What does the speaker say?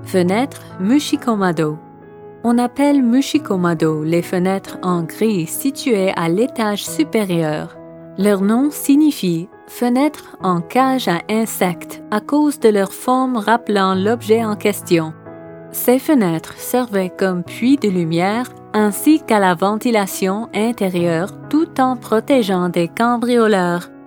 Fenêtre Mushikomado. On appelle Mushikomado les fenêtres en gris situées à l'étage supérieur. Leur nom signifie fenêtre en cage à insectes à cause de leur forme rappelant l'objet en question. Ces fenêtres servaient comme puits de lumière ainsi qu'à la ventilation intérieure tout en protégeant des cambrioleurs.